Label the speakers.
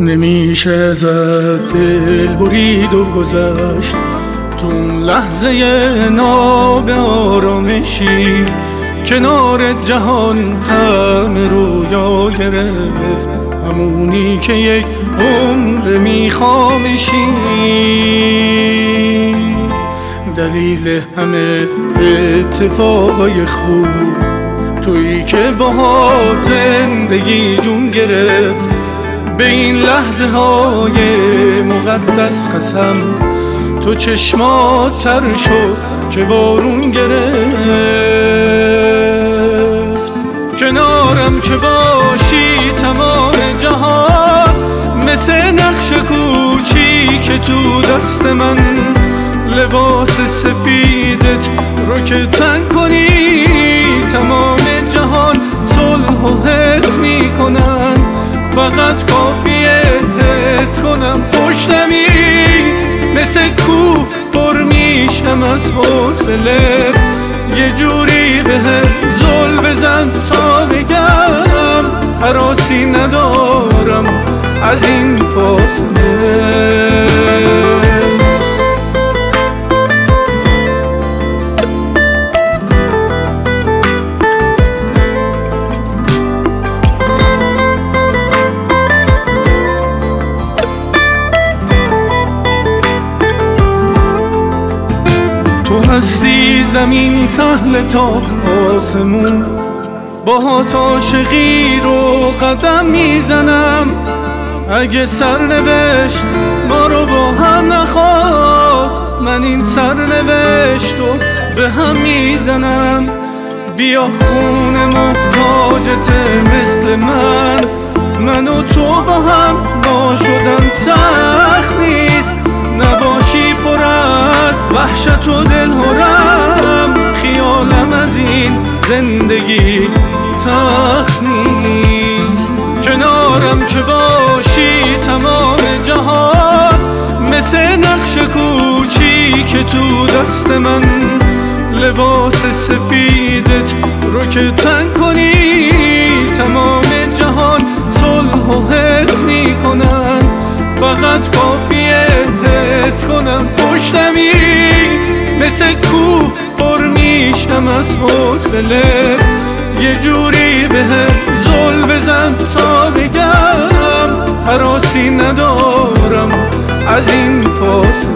Speaker 1: نمیشه ازت دل برید و گذشت تو اون لحظه ناب آرامشی کنار جهان طعم رویا گرفت، همونی که یک عمر میخوامشی. دلیل همه اتفاقای خوب تویی که با زندگی جون گرفت، به این لحظه های مقدس قسم تو چشمات تر شد که بارون گرفت. کنارم که باشی تمام جهان مثل نقش کوچی که تو دست من، لباس سفیدت رو که تن کنی تمام جهان صلح و حس میکنن. فقط کافیه حس کنم پشتمی مثل کوه پر میشم از حوصله، یه جوری به زل بزن تا بگم هراسی ندارم از این فاصله. تو هستی زمین سهل تا آسمون، باهات عاشقی رو قدم میزنم. اگه سرنوشت ما رو با هم نخواست، من این سرنوشت رو به هم میزنم. بیا خون محتاجت مثل من و تو با هم ناشدن سخت نیست. نباشی پر از وحشت و دلهرم، خیالم از این زندگی تخت نیست. کنارم که باشی تمام جهان مثل نقش کوچی که تو دست من، لباس سفیدت رو که تن کنی تمام جهان صلح و حس میکنن. فقط کافیه حس کنم پشتمی مثل کوه پر میشم از حوصله، یه جوری به زل بزن تا بگم هراسی ندارم از این فاصله.